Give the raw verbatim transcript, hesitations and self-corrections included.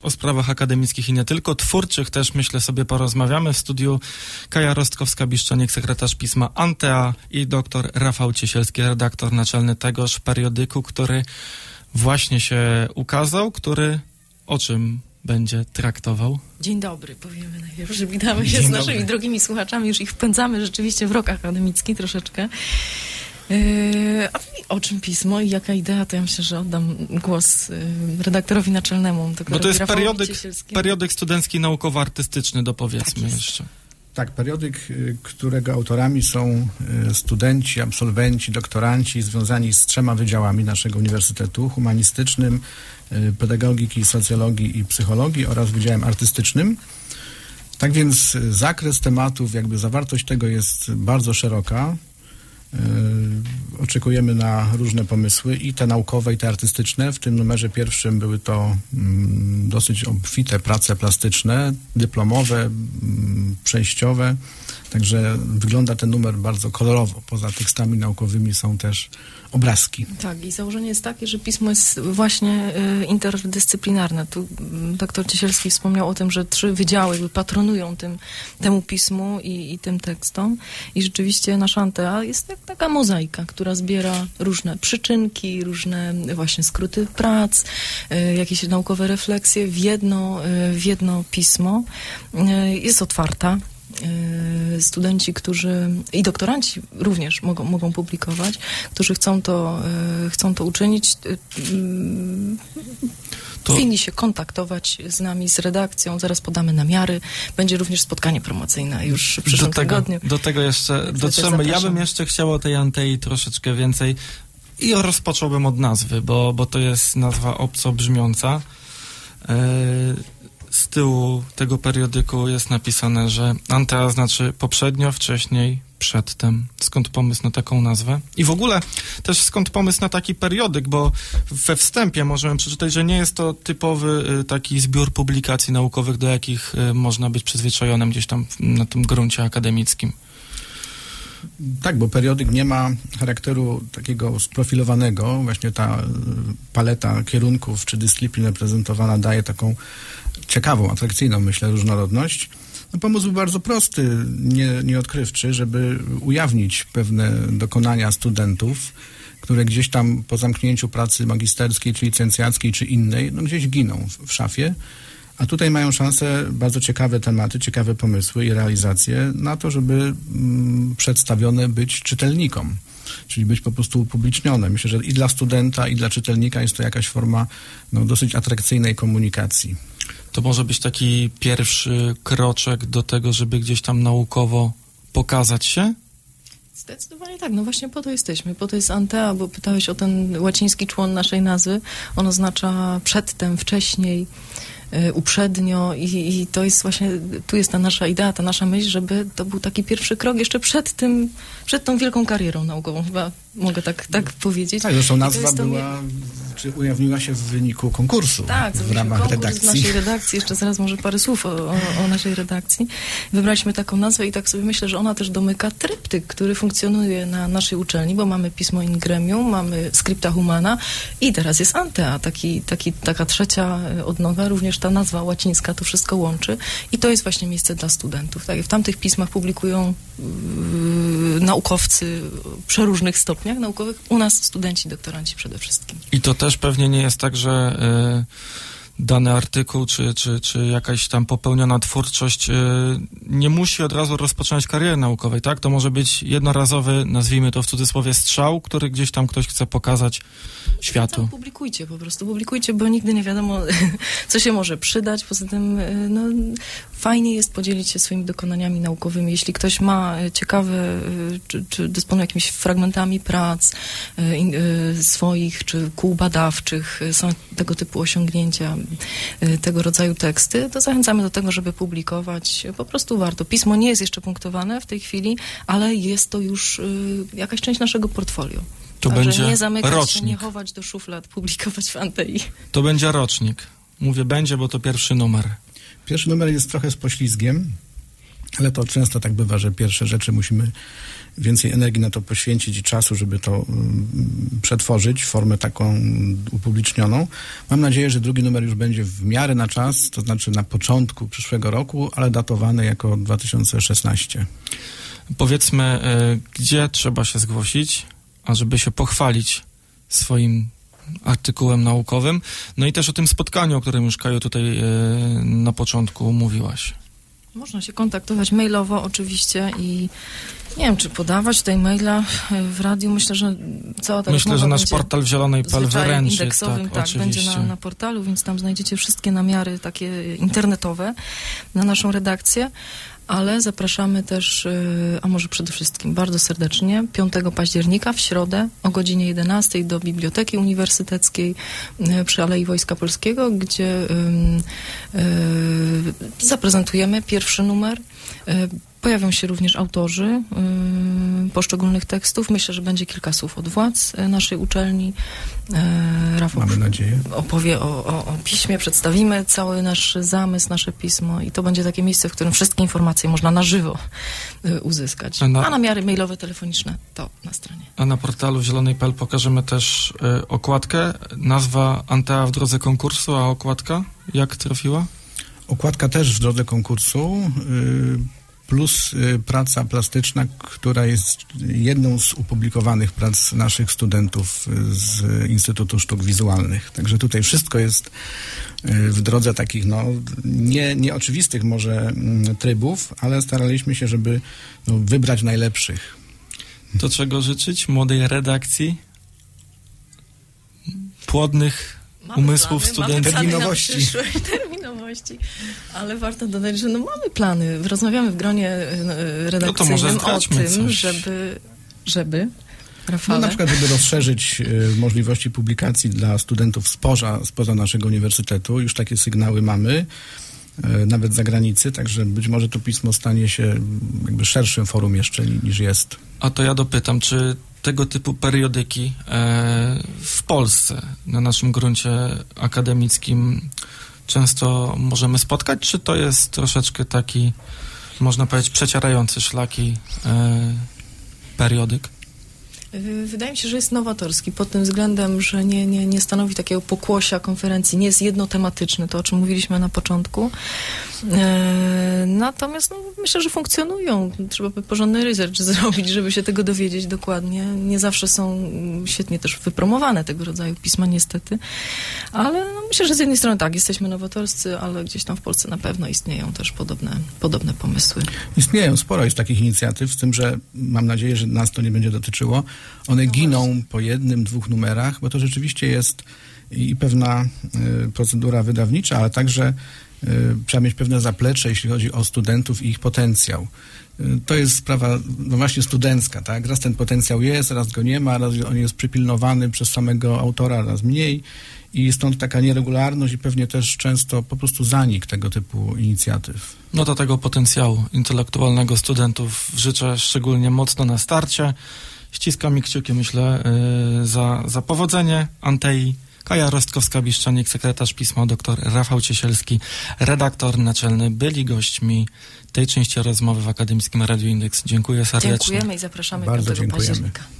o sprawach akademickich i nie tylko, twórczych też, myślę, sobie porozmawiamy. W studiu Kaja Rostkowska-Biszczonik, sekretarz pisma Antea i doktor Rafał Ciesielski, redaktor naczelny tegoż periodyku, który właśnie się ukazał, który o czym będzie traktował? Dzień dobry, powiemy najpierw, że witamy się Dzień z dobry. naszymi drogimi słuchaczami, już ich wpędzamy rzeczywiście w rok akademicki troszeczkę. Yy, a o czym pismo i jaka idea, to ja myślę, że oddam głos yy, redaktorowi naczelnemu. Bo to jest Rafałowi periodyk, Ciesielskiemu. periodyk studencki naukowo-artystyczny, dopowiedzmy Tak jeszcze. Tak, periodyk, którego autorami są studenci, absolwenci, doktoranci związani z trzema wydziałami naszego uniwersytetu, humanistycznym, pedagogiki, socjologii i psychologii oraz wydziałem artystycznym. Tak więc zakres tematów, jakby zawartość tego jest bardzo szeroka. Yy, oczekujemy na różne pomysły i te naukowe, i te artystyczne. W tym numerze pierwszym były to mm, dosyć obfite prace plastyczne, dyplomowe, mm, przejściowe. Także wygląda ten numer bardzo kolorowo. Poza tekstami naukowymi są też obrazki. Tak, i założenie jest takie, że pismo jest właśnie y, interdyscyplinarne. Tu y, doktor Ciesielski wspomniał o tym, że trzy wydziały jakby patronują tym, temu pismu i, i tym tekstom. I rzeczywiście nasza Antea jest jak taka mozaika, która zbiera różne przyczynki, różne właśnie skróty prac, y, jakieś naukowe refleksje w jedno, y, w jedno pismo. Y, jest otwarta. Studenci, którzy i doktoranci również mogą, mogą publikować, którzy chcą to, chcą to uczynić, To... powinni się kontaktować z nami, z redakcją, zaraz podamy namiary, będzie również spotkanie promocyjne już w przyszłym do tego, tygodniu. Do tego jeszcze dotrzemy. Ja bym jeszcze chciał o tej Antei troszeczkę więcej i rozpocząłbym od nazwy, bo, bo to jest nazwa obco brzmiąca. Yy... Z tyłu tego periodyku jest napisane, że Antea znaczy poprzednio, wcześniej, przedtem. Skąd pomysł na taką nazwę? I w ogóle też skąd pomysł na taki periodyk, bo we wstępie możemy przeczytać, że nie jest to typowy y, taki zbiór publikacji naukowych, do jakich y, można być przyzwyczajonym gdzieś tam na tym gruncie akademickim. Tak, bo periodyk nie ma charakteru takiego sprofilowanego. Właśnie ta paleta kierunków czy dyscyplin reprezentowana daje taką ciekawą, atrakcyjną, myślę, różnorodność. No, pomysł był bardzo prosty, nie, nieodkrywczy, żeby ujawnić pewne dokonania studentów, które gdzieś tam po zamknięciu pracy magisterskiej, czy licencjackiej, czy innej, no gdzieś giną w, w szafie. A tutaj mają szansę bardzo ciekawe tematy, ciekawe pomysły i realizacje na to, żeby mm, przedstawione być czytelnikom, czyli być po prostu upublicznione. Myślę, że i dla studenta, i dla czytelnika jest to jakaś forma no, dosyć atrakcyjnej komunikacji. To może być taki pierwszy kroczek do tego, żeby gdzieś tam naukowo pokazać się? Zdecydowanie tak, no właśnie po to jesteśmy, po to jest Antea, bo pytałeś o ten łaciński człon naszej nazwy, on oznacza przedtem, wcześniej, uprzednio i, i to jest właśnie, tu jest ta nasza idea, ta nasza myśl, żeby to był taki pierwszy krok jeszcze przed tym, przed tą wielką karierą naukową, chyba mogę tak, tak powiedzieć. Tak, zresztą nazwa to była, czy ujawniła się w wyniku konkursu tak, w ramach konkurs redakcji. w naszej redakcji, jeszcze zaraz może parę słów o, o, o naszej redakcji. Wybraliśmy taką nazwę i tak sobie myślę, że ona też domyka tryptyk, który funkcjonuje na naszej uczelni, bo mamy pismo in gremium, mamy scripta humana i teraz jest Antea, taki, taki, taka trzecia odnoga, również ta nazwa łacińska to wszystko łączy i to jest właśnie miejsce dla studentów. Tak? W tamtych pismach publikują yy, naukowcy w przeróżnych stopniach naukowych, u nas studenci, doktoranci przede wszystkim. I to też pewnie nie jest tak, że y, dany artykuł, czy, czy, czy jakaś tam popełniona twórczość y, nie musi od razu rozpoczynać kariery naukowej, tak? To może być jednorazowy, nazwijmy to w cudzysłowie, strzał, który gdzieś tam ktoś chce pokazać światu. Tak, publikujcie po prostu, publikujcie, bo nigdy nie wiadomo, co się może przydać. Poza tym, no, fajnie jest podzielić się swoimi dokonaniami naukowymi. Jeśli ktoś ma ciekawe, czy, czy dysponuje jakimiś fragmentami prac y, swoich, czy kół badawczych, są tego typu osiągnięcia, y, tego rodzaju teksty, to zachęcamy do tego, żeby publikować. Po prostu warto. Pismo nie jest jeszcze punktowane w tej chwili, ale jest to już y, jakaś część naszego portfolio. To Także będzie nie zamykać rocznik. się, nie chować do szuflad, publikować w Antei. To będzie rocznik. Mówię będzie, bo to pierwszy numer. Pierwszy numer jest trochę z poślizgiem. ale to często tak bywa, że pierwsze rzeczy musimy więcej energii na to poświęcić i czasu, żeby to um, przetworzyć w formę taką upublicznioną. Mam nadzieję, że drugi numer już będzie w miarę na czas, to znaczy na początku przyszłego roku, ale datowany jako dwa tysiące szesnasty. Powiedzmy, y, gdzie trzeba się zgłosić, ażeby się pochwalić swoim artykułem naukowym, no i też o tym spotkaniu, o którym już, Kaju, tutaj y, na początku mówiłaś. Można się kontaktować mailowo oczywiście i nie wiem, czy podawać tutaj maila w radiu. Myślę, że cała ta Myślę, że nasz będzie portal w zielonej kropka p l wręczy. indeksowym, tak, tak będzie na, na portalu, więc tam znajdziecie wszystkie namiary takie internetowe na naszą redakcję. Ale zapraszamy też, a może przede wszystkim bardzo serdecznie, piątego października w środę o godzinie jedenastej do Biblioteki Uniwersyteckiej przy Alei Wojska Polskiego, gdzie y, y, zaprezentujemy pierwszy numer. Y, Pojawią się również autorzy y, poszczególnych tekstów. Myślę, że będzie kilka słów od władz y, naszej uczelni. Y, Rafał Mamy nadzieję. opowie o, o, o piśmie, przedstawimy cały nasz zamysł, nasze pismo i to będzie takie miejsce, w którym wszystkie informacje można na żywo y, uzyskać. A, na, A namiary mailowe, telefoniczne to na stronie. A na portalu w zielonej kropka p l pokażemy też y, okładkę. Nazwa Antea w drodze konkursu, a okładka jak trafiła? Okładka też w drodze konkursu. Y plus y, praca plastyczna, która jest jedną z opublikowanych prac naszych studentów y, z Instytutu Sztuk Wizualnych. Także tutaj wszystko jest y, w drodze takich, no, nie, nieoczywistych może y, trybów, ale staraliśmy się, żeby no, wybrać najlepszych. To czego życzyć młodej redakcji? Płodnych mamy umysłów plany, studentów. Mamy terminowości. terminowości. Ale warto dodać, że no mamy plany. Rozmawiamy w gronie redakcyjnym no to może o tym, coś. żeby, żeby Rafale. No, na przykład, żeby rozszerzyć y, możliwości publikacji dla studentów spoza, spoza naszego uniwersytetu. Już takie sygnały mamy, y, nawet z zagranicy, także być może to pismo stanie się jakby szerszym forum jeszcze niż jest. A to ja dopytam, czy tego typu periodyki e, w Polsce, na naszym gruncie akademickim często możemy spotkać, czy to jest troszeczkę taki, można powiedzieć, przecierający szlaki e, periodyk? Wydaje mi się, że jest nowatorski pod tym względem, że nie, nie, nie stanowi takiego pokłosia konferencji, nie jest jednotematyczny, to o czym mówiliśmy na początku. E, natomiast no, myślę, że funkcjonują. Trzeba by porządny research zrobić, żeby się tego dowiedzieć dokładnie. Nie zawsze są świetnie też wypromowane tego rodzaju pisma, niestety. Ale no, myślę, że z jednej strony tak, jesteśmy nowatorscy, ale gdzieś tam w Polsce na pewno istnieją też podobne, podobne pomysły. Istnieją, sporo jest takich inicjatyw, z tym, że mam nadzieję, że nas to nie będzie dotyczyło. One no giną właśnie po jednym, dwóch numerach, bo to rzeczywiście jest i pewna y, procedura wydawnicza, ale także y, trzeba mieć pewne zaplecze, jeśli chodzi o studentów i ich potencjał. Y, to jest sprawa, no właśnie studencka, tak? Raz ten potencjał jest, raz go nie ma, raz on jest przypilnowany przez samego autora, raz mniej i stąd taka nieregularność i pewnie też często po prostu zanik tego typu inicjatyw. No to tego potencjału intelektualnego studentów życzę szczególnie mocno na starcie. Ściskam mi kciuki, myślę, yy, za, za powodzenie Antei. Kaja Rostkowska-Biszczanik, sekretarz pisma, dr Rafał Ciesielski, redaktor naczelny, byli gośćmi tej części rozmowy w Akademickim Radiu Indeks. Dziękuję serdecznie. Dziękujemy i zapraszamy Bardzo piątego dziękujemy. października.